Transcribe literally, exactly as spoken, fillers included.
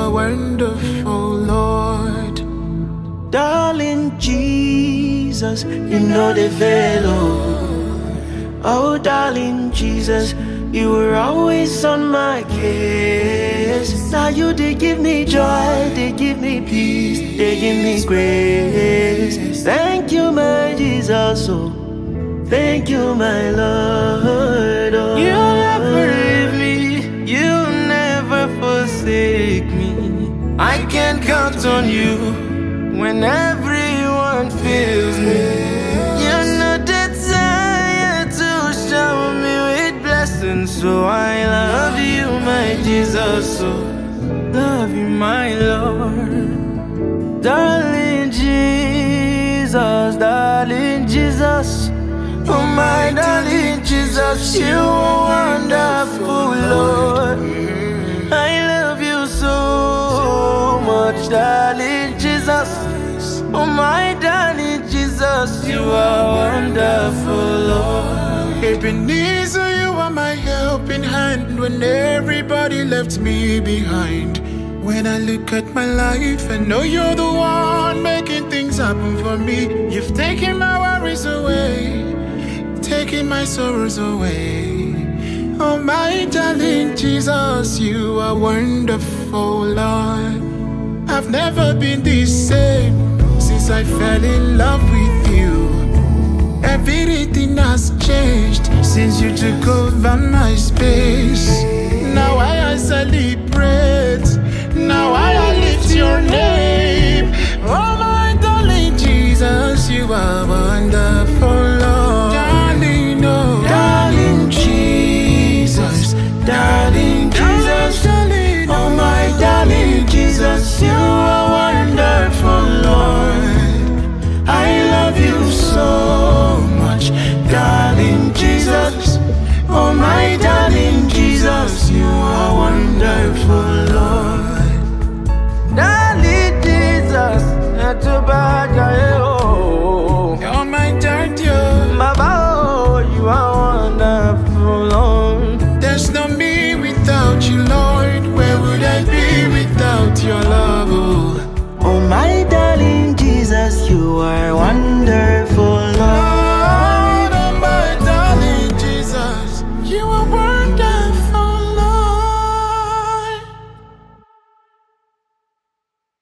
are wonderful, Lord. Darling Jesus, you know the fellow. Oh, darling Jesus, you were always on my case. Now you they give me joy, they give me peace, they give me grace. Thank you, my Jesus, oh, thank you, my Lord. Oh. You never leave me, you never forsake me. I can count on you when everyone fails me. You're not desired to shower me with blessings, so I love you, my Jesus, so love you, my Lord. Darling Jesus, darling Jesus, oh my darling Jesus, you are wonderful, Lord. I love you so much, darling Jesus. Oh my darling Jesus, you are wonderful, Lord. Ebenezer, you are my helping hand when everybody left me behind. When I look at my life, I know you're the one making things happen for me. You've taken my worries away, taking my sorrows away. Oh my darling Jesus, you are wonderful, Lord. I've never been the same since I fell in love with you. Everything has changed since you took over my space. Now I celebrate, now I lift your name. Oh my darling Jesus, you are wonderful, Lord. Darling, oh, darling Jesus, darling Jesus, darling, oh my darling Jesus, you are wonderful, Lord. I love you so much, darling Jesus, oh my darling Jesus, you are wonderful, Lord. Darling Jesus, not too bad, oh. Oh my darling, Baba, you are wonderful, Lord. There's no me without you, Lord. Where would I be without your love? Oh, oh my darling Jesus, you are wonderful.